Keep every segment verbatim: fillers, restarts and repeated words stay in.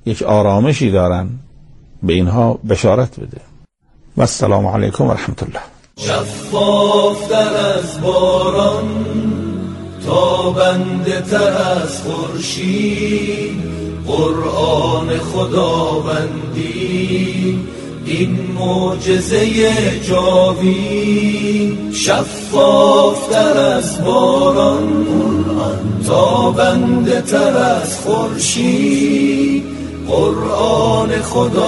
یک آرامشی دارن، به اینها بشارت بده. و السلام علیکم و رحمت الله. شفافتر از باران، تابنده تر از خورشید، قرآن خداوندی این معجزه جاوید. شفافتر از باران، تابنده تر از خورشید، قرآن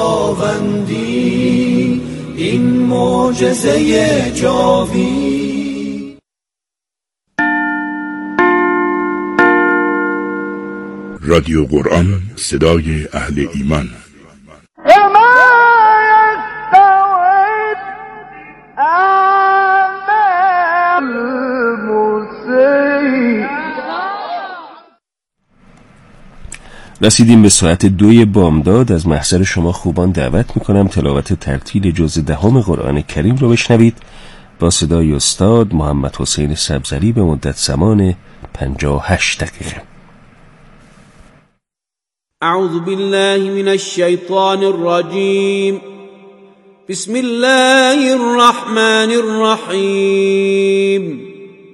خداوندی این معجزه جاوید. رادیو قرآن، صدای اهل ایمان. رسیدیم به ساعت دوی بامداد. از محضر شما خوبان دعوت میکنم تلاوت ترتیل جزء دهم قرآن کریم رو بشنوید با صدای استاد محمد حسین سبزری به مدت زمان پنجاه و هشت دقیقه. اعوذ بالله من الشیطان الرجیم. بسم الله الرحمن الرحیم.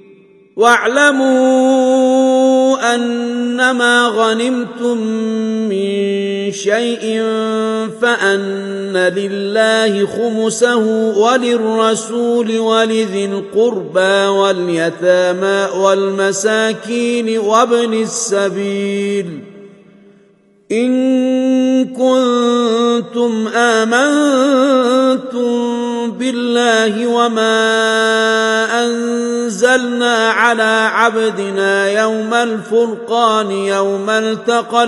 واعلموا أنما غنمتم من شيء فأن لله خمسه وللرسول ولذي القربى واليتامى والمساكين وابن السبيل إن كنتم آمنتم بالله وما أنزلنا على عبدنا يوم الفرقان يوم التقى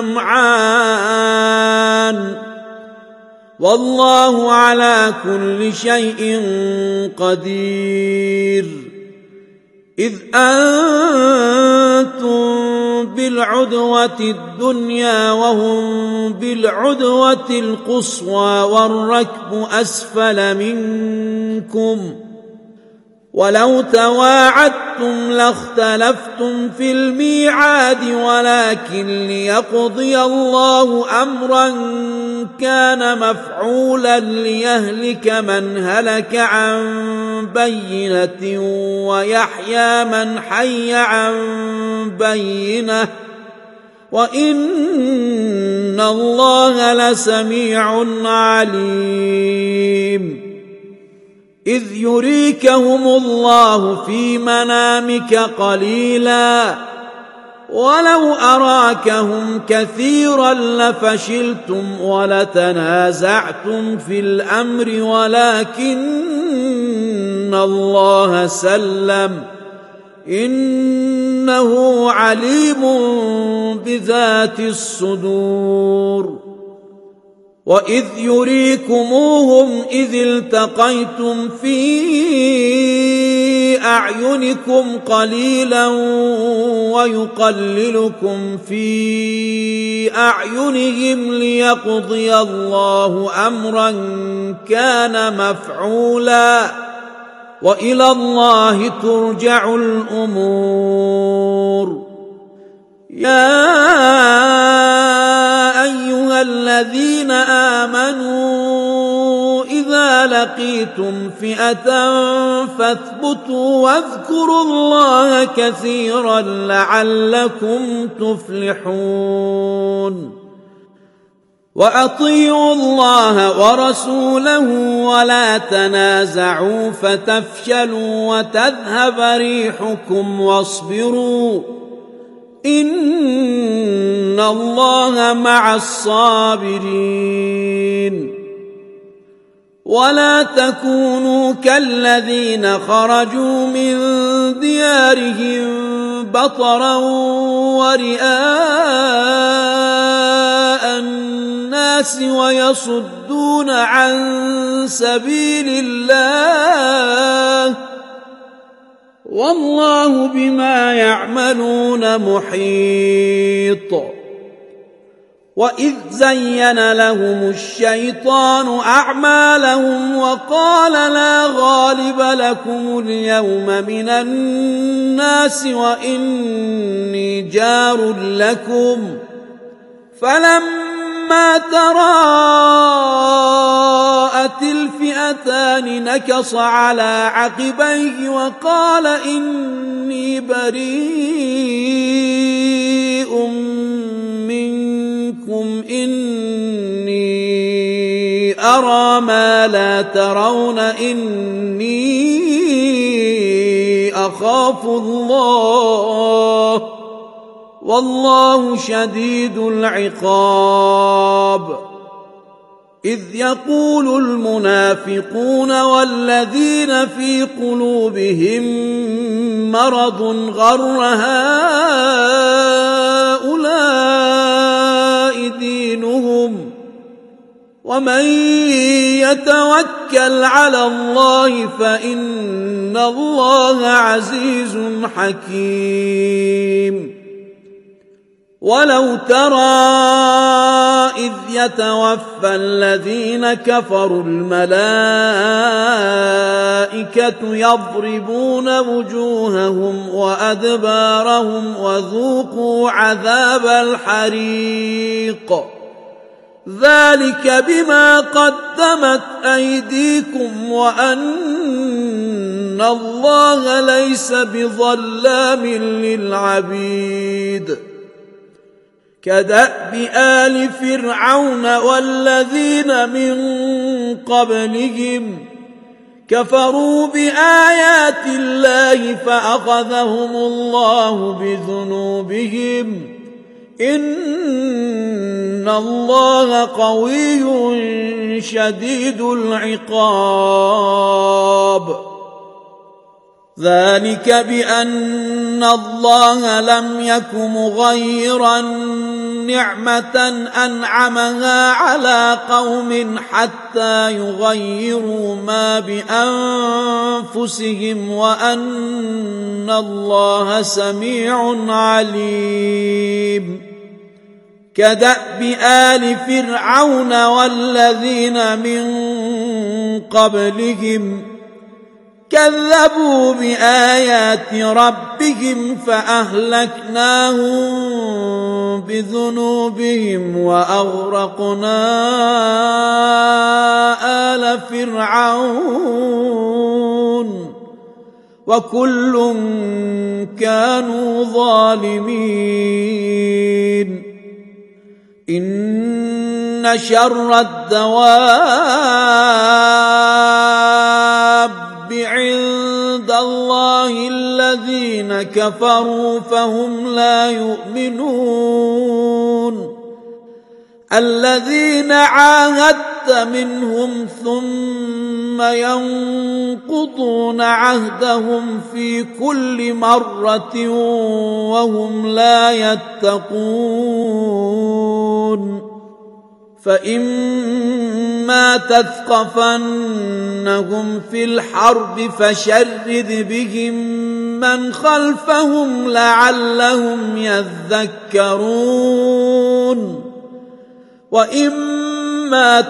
الجمعان والله على كل شيء قدير. إذ أنتم بالعدوة الدنيا وهم بالعدوة القصوى والركب أسفل منكم ولو تواعدتم لاختلفتم في الميعاد ولكن ليقضي الله أمرا كان مفعولا ليهلك من هلك عن بينة ويحيى من حي عن بينة وإن الله لسميع عليم. إذ يريكهم الله في منامك قليلا ولو أراكهم كثيرا لفشلتم ولتنازعتم في الأمر ولكن الله سلم إنه عليم بذات الصدور. وإذ يريكموهم إذ التقيتم في أعينكم قليلا ويقللكم في أعينهم ليقضي الله أمرا كان مفعولا وإلى الله ترجع الأمور. يا أيها الذين آمنوا إذا لقيتم فئة فاثبتوا واذكروا الله كثيرا لعلكم تفلحون. وأطيعوا الله ورسوله ولا تنازعوا فتفشلوا وتذهب ريحكم واصبروا إن الله مع الصابرين. ولا تكونوا كالذين خرجوا من ديارهم بطرا ورئاء الناس ويصدون عن سبيل الله والله بما يعملون محيط. وإذ زين لهم الشيطان أعمالهم وقال لا غالب لكم اليوم من الناس وإني جار لكم فلما فلما تراءت الفئتان نكص على عقبيه وقال إني بريء منكم إني أرى ما لا ترون إني أخاف الله والله شديد العقاب. إذ يقول المنافقون والذين في قلوبهم مرض غر هؤلاء دينهم ومن يتوكل على الله فإن الله عزيز حكيم. ولو ترى إذ يتوفى الذين كفروا الملائكة يضربون وجوههم وأدبارهم وذوقوا عذاب الحريق ذلك بما قدمت أيديكم وأن الله ليس بظلام للعبيد. كدأب آل فرعون والذين من قبلهم كفروا بآيات الله فأخذهم الله بذنوبهم إن الله قوي شديد العقاب. ذلك بأن الله لم يك مغيرا نعمة أنعمها على قوم حتى يغيروا ما بأنفسهم وأن الله سميع عليم. كدأب آل فرعون والذين من قبلهم كذبوا بآيات ربهم فأهلكناهم بذنوبهم وأغرقنا آل فرعون وكل كانوا ظالمين. إن شر الدواب عند الله الذين كفروا فهم لا يؤمنون. الذين عاهدت منهم ثم ينقضون عهدهم في كل مرة وهم لا يتقون. فإما تثقفنهم في الحرب فشرد بهم من خلفهم لعلهم يذكرون. وإما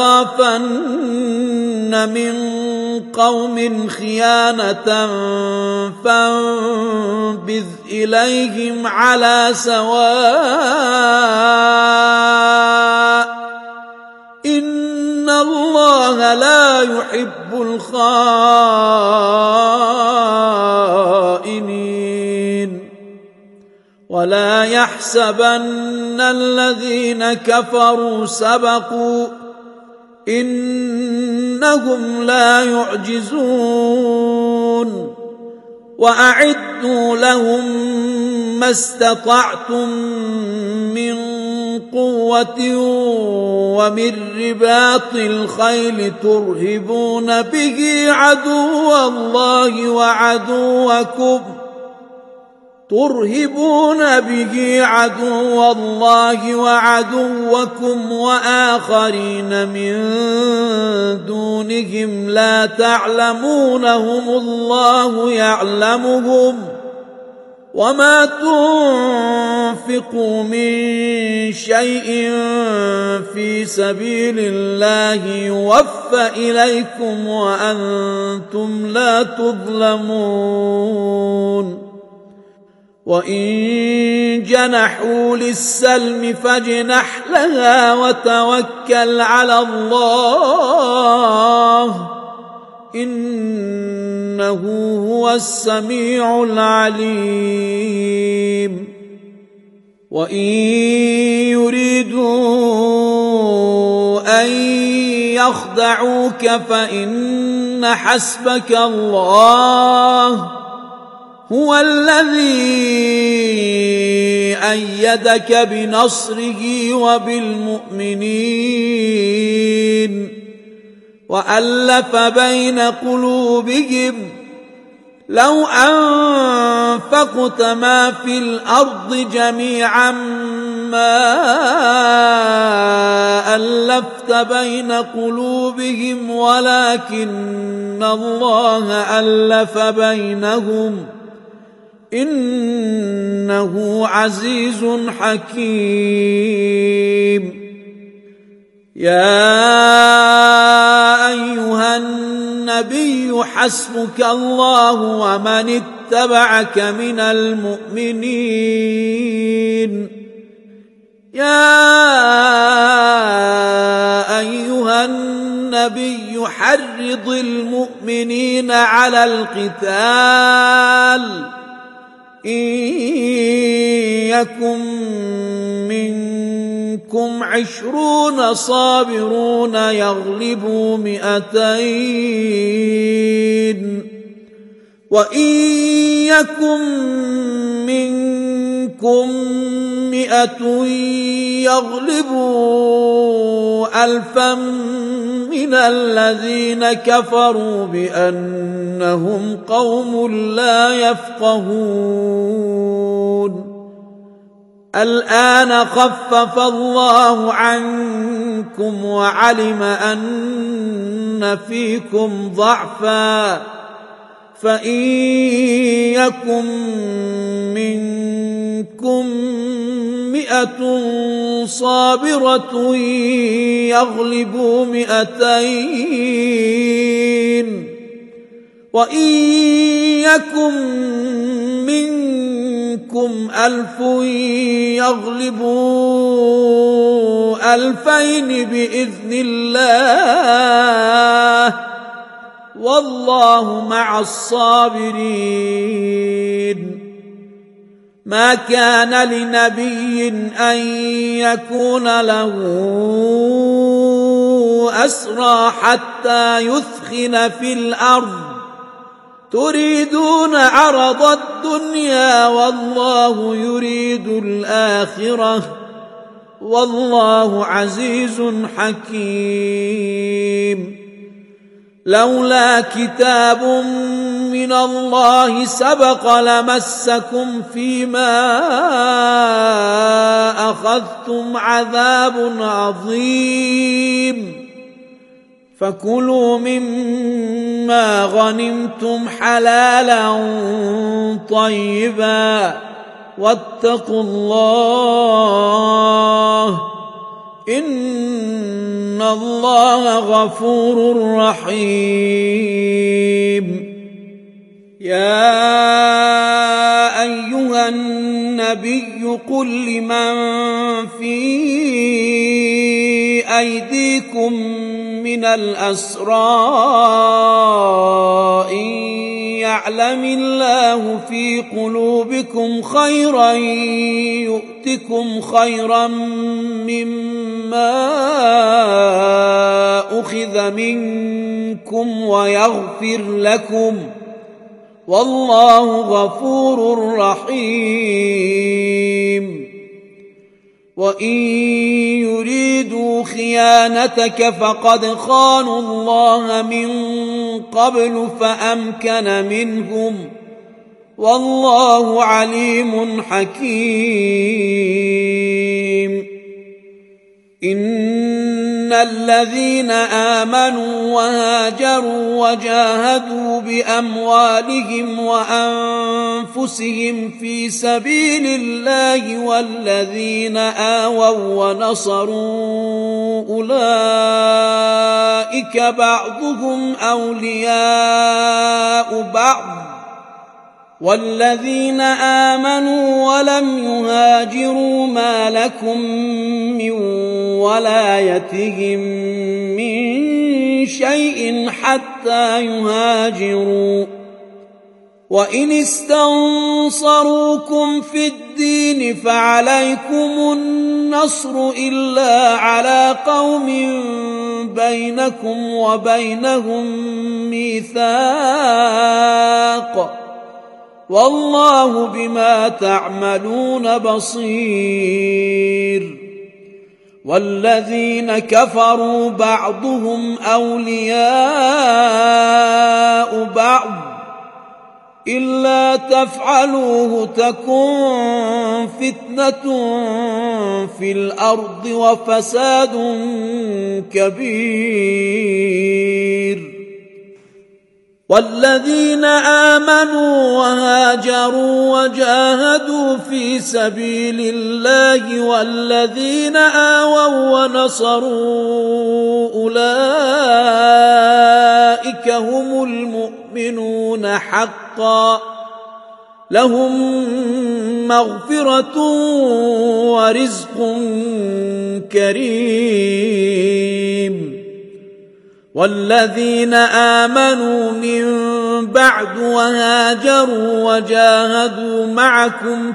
تخافن من قوم خيانة فانبذ إليهم على سواء إن الله لا يحب الخائنين. ولا يحسبن الذين كفروا سبقوا إنهم لا يعجزون. وأعدوا لهم ما استطعتم من قوة ومن رباط الخيل ترهبون به عدو الله وعدوكم ترهبون به عدو الله وعدوكم وآخرين من دونهم لا تعلمونهم الله يعلمهم وما تنفقوا من شيء في سبيل الله يوفى إليكم وأنتم لا تظلمون. وإن جنحوا للسلم فاجنح لها وتوكل على الله إنه هو السميع العليم وإن يريدوا أن يخدعوك فإن حسبك الله هو الذي أيدك بنصره وبالمؤمنين وألف بين قلوبهم لو أنفقت ما في الأرض جميعا ما ألفت بين قلوبهم ولكن الله ألف بينهم إنه عزيز حكيم يا أيها النبي حسبك الله ومن اتبعك من المؤمنين يا أيها النبي حرض المؤمنين على القتال إن يكن منكم عشرون صابرون يغلبوا مئتين وإن يكن منكم مئة يغلبوا ألفا من الذين كفروا بأنهم قوم لا يفقهون الآن خفف الله عنكم وعلم أن فيكم ضعفا فإن يكن منكم مئة صابرة يغلبوا مئتين وإن يكن منكم ألف يغلبوا ألفين بإذن الله والله مع الصابرين ما كان لنبي أن يكون له أسرى حتى يثخن في الأرض تريدون عرض الدنيا والله يريد الآخرة والله عزيز حكيم لولا كتاب من الله سبق لمسكم فيما أخذتم عذاب عظيم فكلوا مما غنمتم حلالا طيبا واتقوا الله إن الله غفور رحيم يا أيها النبي قل لمن في أيديكم من الأسرى إن يعلم الله في قلوبكم خيرا يؤتكم خيرا مما أخذ منكم ويغفر لكم والله غفور رحيم وإن يريدوا خيانتك فقد خانوا الله من قبل فأمكن منهم والله عليم حكيم إن الذين آمنوا وهاجروا وجاهدوا بأموالهم وأنفسهم في سبيل الله والذين آووا ونصروا أولئك بعضهم أولياء بعض والذين آمنوا ولم يهاجروا ما لكم من ولايتهم من شيء حتى يهاجروا وإن استنصروكم في الدين فعليكم النصر إلا على قوم بينكم وبينهم ميثاق والله بما تعملون بصير والذين كفروا بعضهم أولياء بعض إلا تفعلوه تكن فتنة في الأرض وفساد كبير والذين آمنوا وهاجروا وجاهدوا في سبيل الله والذين آووا ونصروا أولئك هم المؤمنون حقا لهم مغفرة ورزق كريم والذين آمنوا من بعد وهاجروا وجاهدوا معكم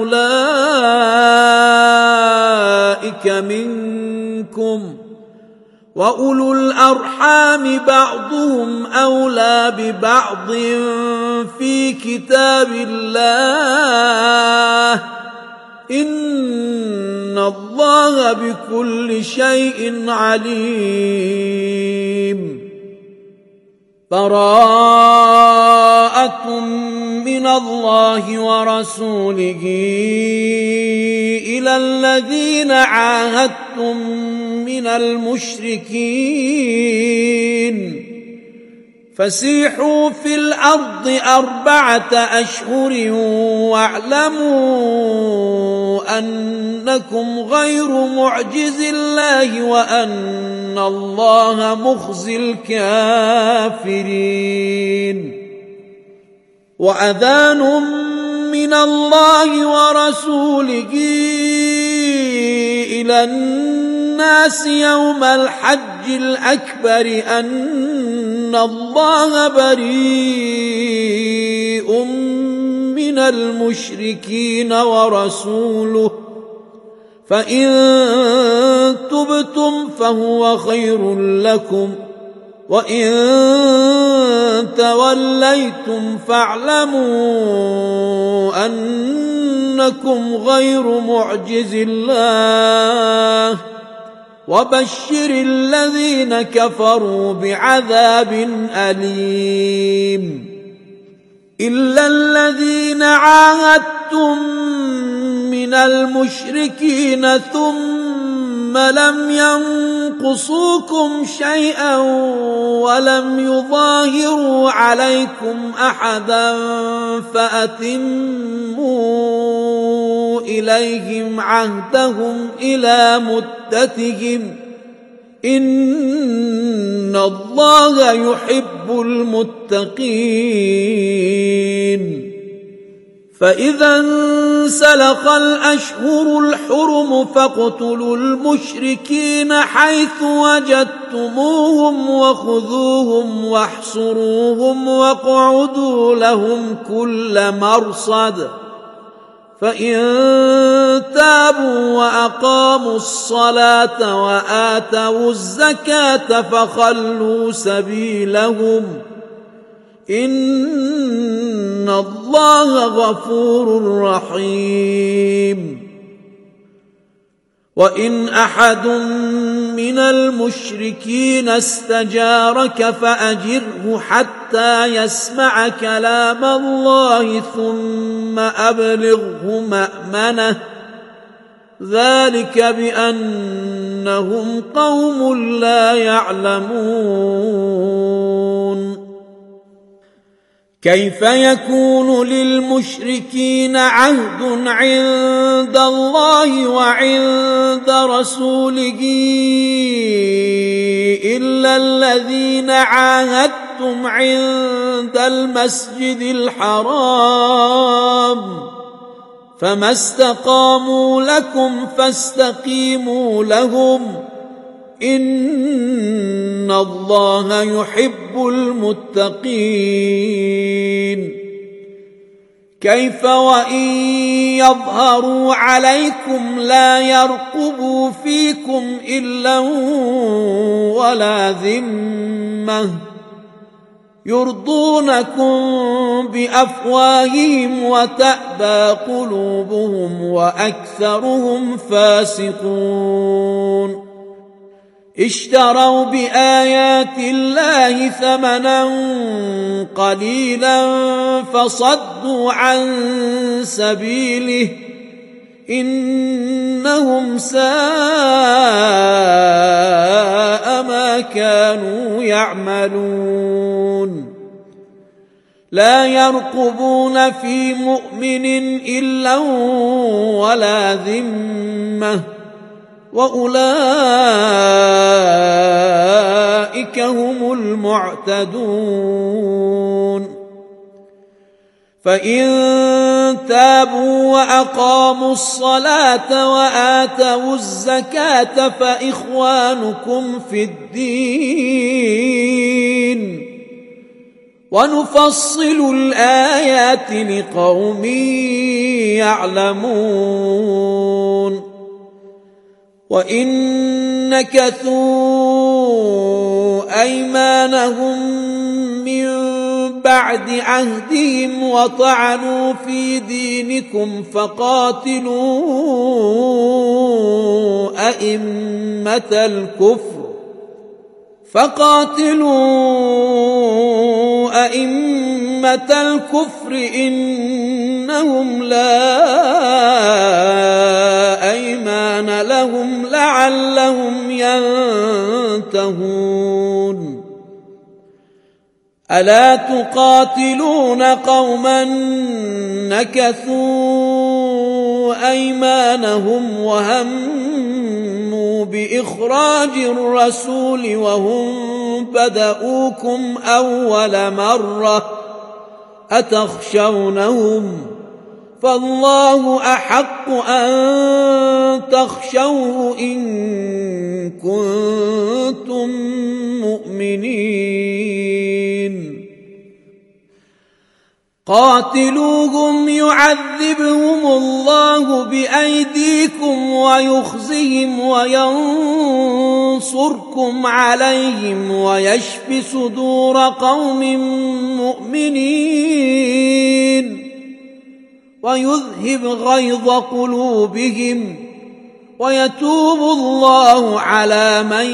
فأولئك منكم وأولو الأرحام بعضهم أولى ببعض في كتاب الله إن الله بكل شيء عليم براءة من الله ورسوله إلى الذين عاهدتم من المشركين فسيحوا في الأرض أربعة أشهر واعلموا أنكم غير معجز الله وأن الله مخزي الكافرين وأذان من الله ورسوله إلى الناس يوم الحج الأكبر أن الله بريء من المشركين ورسوله فإن تبتم فهو خير لكم وإن توليتم فاعلموا أنكم غير معجز الله وبشر الذين كفروا بعذاب أليم إلا الذين عاهدتم من المشركين ثم لم ينقصوكم شيئا ولم يظاهروا عليكم أحدا فأتموا إليهم عهدهم إلى مدتهم إن الله يحب المتقين فإذا انسلخ الأشهر الحرم فاقتلوا المشركين حيث وجدتموهم وخذوهم واحصروهم واقعدوا لهم كل مرصد فإن تابوا وأقاموا الصلاة وآتوا الزكاة فخلوا سبيلهم إن الله غفور رحيم وإن أحد من المشركين استجارك فأجره حتى يسمع كلام الله ثم أبلغه مأمنه ذلك بأنهم قوم لا يعلمون كيف يكون للمشركين عهد عند الله وعند رسوله إلا الذين عاهدتم عند المسجد الحرام فما استقاموا لكم فاستقيموا لهم إن الله يحب المتقين. كيف وإن يظهروا عليكم لا يرقبوا فيكم إلا ولا ذمة يرضونكم بأفواههم وتأبى قلوبهم وأكثرهم فاسقون. اشتروا بآيات الله ثمنا قليلا فصدوا عن سبيله إنهم ساء ما كانوا يعملون. لا يرقبون في مؤمن إلا ولا ذمة وأولئك هم المعتدون. فإن تابوا وأقاموا الصلاة وآتوا الزكاة فإخوانكم في الدين ونفصل الآيات لقوم يعلمون. وإن نكثوا أيمانهم من بعد عهدهم وطعنوا في دينكم فقاتلوا أئمة الكفر فقاتلوا أئمة الكفر إنهم لا أيمان لهم لعلهم ينتهون. ألا تقاتلون قوما نكثوا أيمانهم وهموا بإخراج الرسول وهم بدؤوكم أول مرة أتخشونهم فالله أحق أن تخشوه إن كنتم مؤمنين. قاتلوهم يعذبهم الله بأيديكم ويخزهم وينصركم عليهم ويشف صدور قوم مؤمنين ويذهب غيظ قلوبهم ويتوب الله على من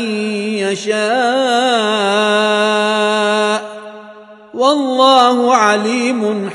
يشاء والله عليم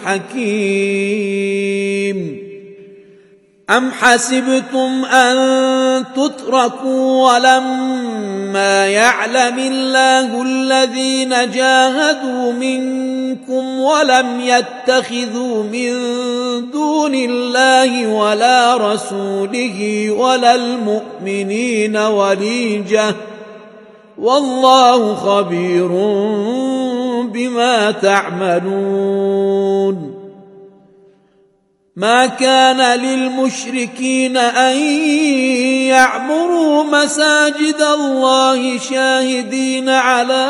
حكيم. أم حسبتم أن تتركوا ولما يعلم الله الذين جاهدوا منكم ولم يتخذوا من دون الله ولا رسوله ولا المؤمنين وليجة والله خبير بما تعملون. ما كان للمشركين أن يعمروا مساجد الله شاهدين على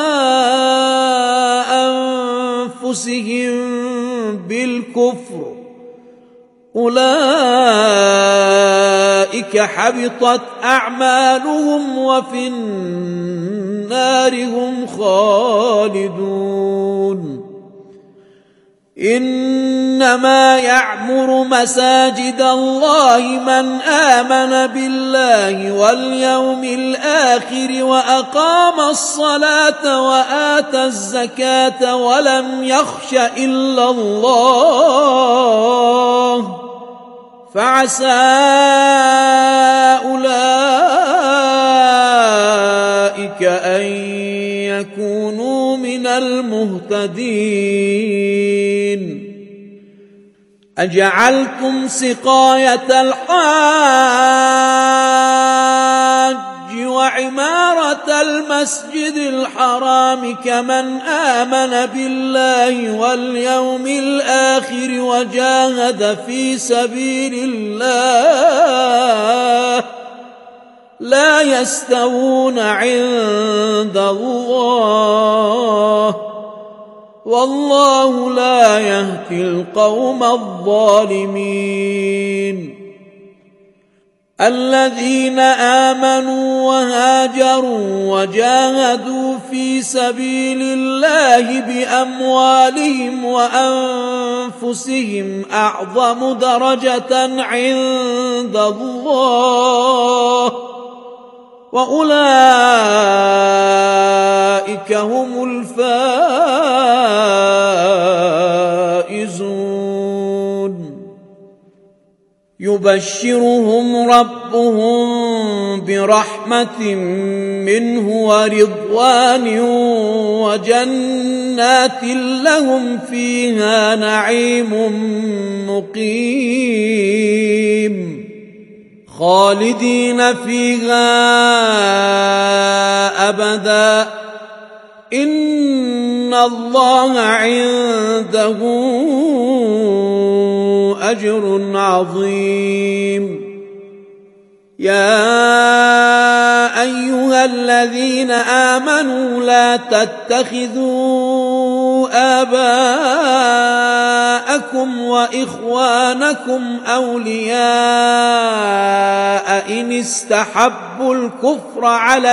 أنفسهم بالكفر أولئك حبطت أعمالهم وفي النار هم خالدون. إنما يعمر مساجد الله من آمن بالله واليوم الآخر وأقام الصلاة وآتى الزكاة ولم يخش إلا الله فعسى أولئك أن يكونوا من المهتدين. أجعلتم سقاية الحاج وعمارة المسجد الحرام كمن آمن بالله واليوم الآخر وجاهد في سبيل الله لا يستوون عند الله والله لا يهدي القوم الظالمين. الذين آمنوا وهاجروا وجاهدوا في سبيل الله بأموالهم وأنفسهم أعظم درجة عند الله وأولئك هم الفائزون. يبشرهم ربهم برحمة منه ورضوان وجنات لهم فيها نعيم مقيم خالدين فيها أبدا إن الله عنده أجر عظيم. يا أيها الذين آمنوا لا تتخذوا آباءكم وإخوانكم أولياء إن استحبوا الكفر على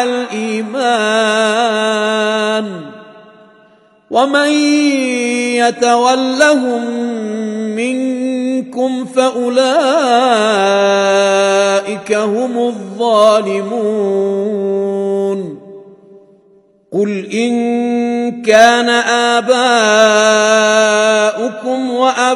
الإيمان ومن يتولهم منكم فأولئك هم الظالمون. قل إن كان آباؤكم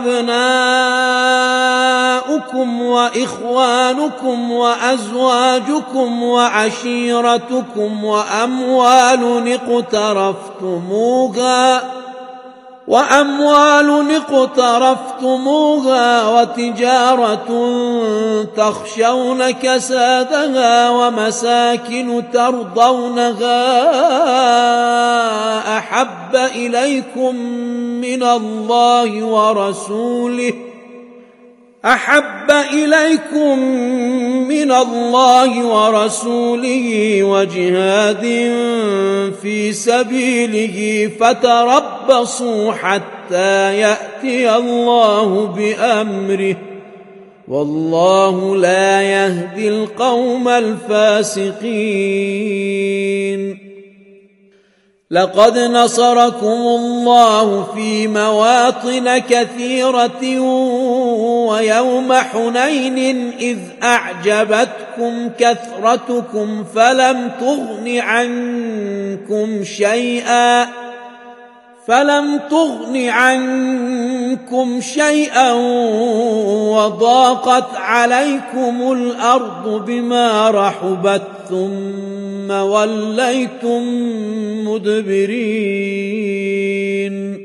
وأبناؤكم وإخوانكم وأزواجكم وعشيرتكم وأموال اقترفتموها وأموال اقترفتموها وتجارة تخشون كسادها ومساكن ترضونها أحب إليكم من الله ورسوله أحب إليكم من الله ورسوله وجهاد في سبيله فتربصوا حتى يأتي الله بأمره والله لا يهدي القوم الفاسقين. لقد نصركم الله في مواطن كثيرة ويوم حنين إذ أعجبتكم كثرتكم فلم تغن عنكم شيئا فلم تغن عنكم شيئا وضاقت عليكم الأرض بما رحبت ثم وليتم مدبرين.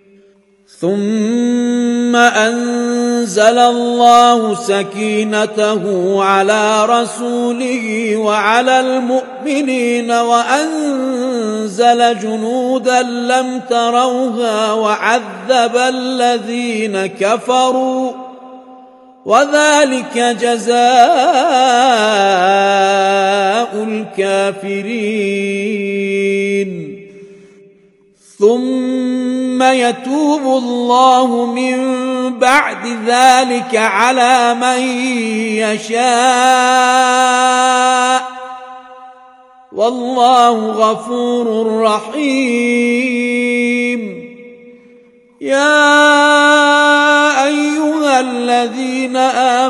ثم أنزل الله سكينته على رسوله وعلى المؤمنين وأنزل جنودا لم تروها وعذب الذين كفروا وذلك جزاء الكافرين. ثم يتوب الله من بعد ذلك على من يشاء والله غفور رحيم. يا أيها الذين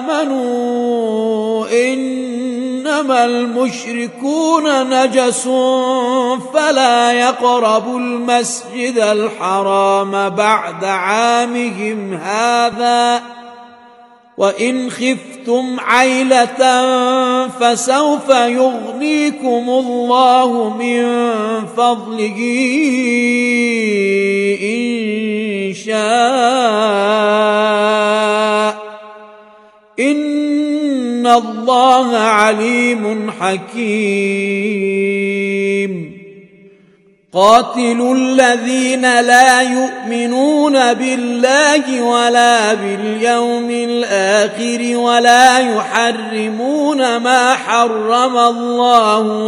آمنوا إنما المشركون نجس فلا يقربوا المسجد الحرام بعد عامهم هذا وإن خفتم عيلة فسوف يغنيكم الله من فضله إن شاء إن الله عليم حكيم. قاتلوا الذين لا يؤمنون بالله ولا باليوم الآخر ولا يحرمون ما حرم الله